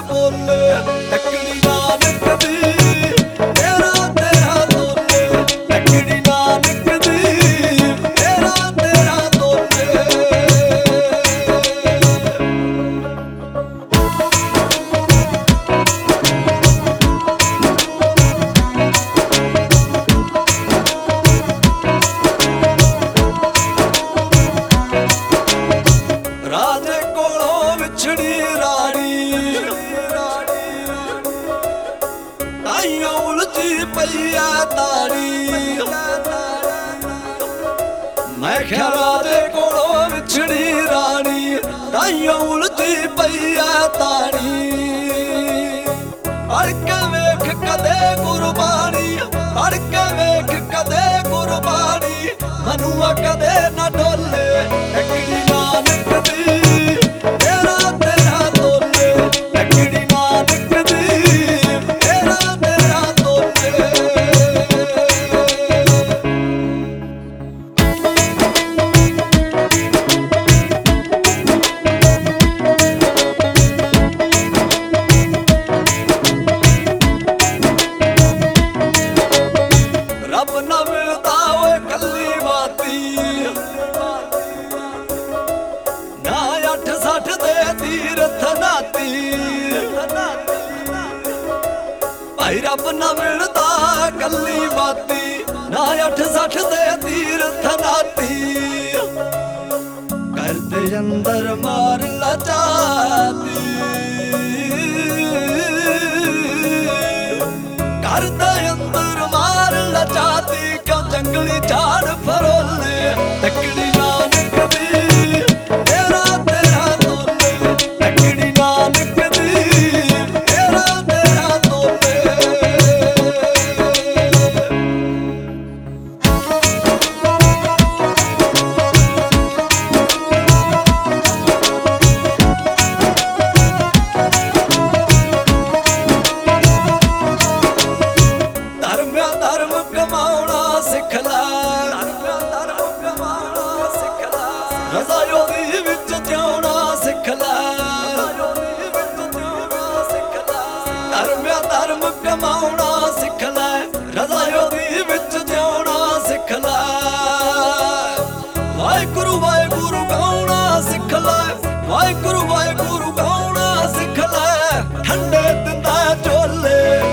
ਤੋਲੇ ਤੱਕੜੀ ਨਾਨਕ ਦੀ ਤੇਰਾ ਤੇਰਾ ਤੋਲੇ ਤੱਕੜੀ ਨਾਨਕ ਦੀ ਤੇਰਾ ਤੇਰਾ ਤੋਲੇ ਰਾਜੇ ਕੋਲੋਂ ਵਿਛੜੀ ਰਾਣੀ ਤਾਈਓ ਉਲਝੀ ਪਈ ਆ ਤਾੜੀ ਮੈਂ ਕਿਹਾ ਰਾਜੇ ਕੋਲੋਂ ਵਿਛੜੀ ਰਾਣੀ ਤਾਈਓ ਉਲਝੀ ਪਈ ਆ ਤਾੜੀ ਅੜ ਕੇ ਵੇਖ ਕਦੇ ਕੁਰਬਾਨੀ ਅੜ ਕੇ ਵੇਖ ਕਦੇ ਕੁਰਬਾਨੀ ਮਨੂਆ ਕਦੇ ਨਾ ਡੋਲੇ ਤੱਕੜੀ ਨਾਨਕ ਦੀ ਤੇਰਾ ਤੇਰਾ ਤੋਲੇ ਤੱਕੜੀ ਨਾਨਕ ਦੀ ਤੇਰਾ ਤੇਰਾ ਤੋਲੇ ਰੱਬ ਨਾ ਮਿਲਦਾ ਓਏ ਕੱਲੀ ਬਾਤੀ ਨਾ 8-60 ਦੇ ਤੀਰਥ ਨਾਤੀ ਭਾਈ ਰੱਬ ਨਾ ਮਿਲਦਾ ਕੱਲੀ ਬਾਤੀ ਨਾ 8-60 ਦੇ ਤੀਰਥ ਨਾਤੀ ਕਰਦੇ ਅੰਦਰ ਮਾਰ ਲਜਾਤੀ ਕਰਦੇ ਅੰਦਰ ਮਾਰ ਲਜਾਤੀ ਕਿਉਂ ਜੰਗਲੀ ਝਾੜ ਫਰੋਲੇ ਤੱਕੜੀ ਨਾਨਕ ਦੀ ਤੇਰਾ ਤੇਰਾ ਤੋਲੇ ਤੱਕੜੀ ਨਾਨਕ ਦੀ ਤੇਰਾ ਤੇਰਾ ਤੋਲੇ ਧਰਮ ਕਮਾਉਣਾ ਸਿੱਖ ਲੈ ਧਰਮ ਕਮਾਉਣਾ ਸਿੱਖ ਲੈ ਰਜ਼ਾ ਉਹਦੀ ਵਿੱਚ ਜਿਉਣਾ ਸਿੱਖ ਲੈ ਧਰਮ ਕਮਾਉਣਾ ਸਿੱਖ ਲੈ ਰਜ਼ਾ ਉਹਦੀ ਵਿੱਚ ਜਿਉਣਾ ਸਿੱਖ ਲੈ ਵਾਹਿਗੁਰੂ ਵਾਹਿਗੁਰੂ ਗਾਉਣਾ ਸਿੱਖ ਲੈ ਵਾਹਿਗੁਰੂ ਵਾਹਿਗੁਰੂ ਗਾਉਣਾ ਸਿੱਖ ਲੈ ਠੰਡੇ ਦਿੰਦਾ ਝੋਲੇ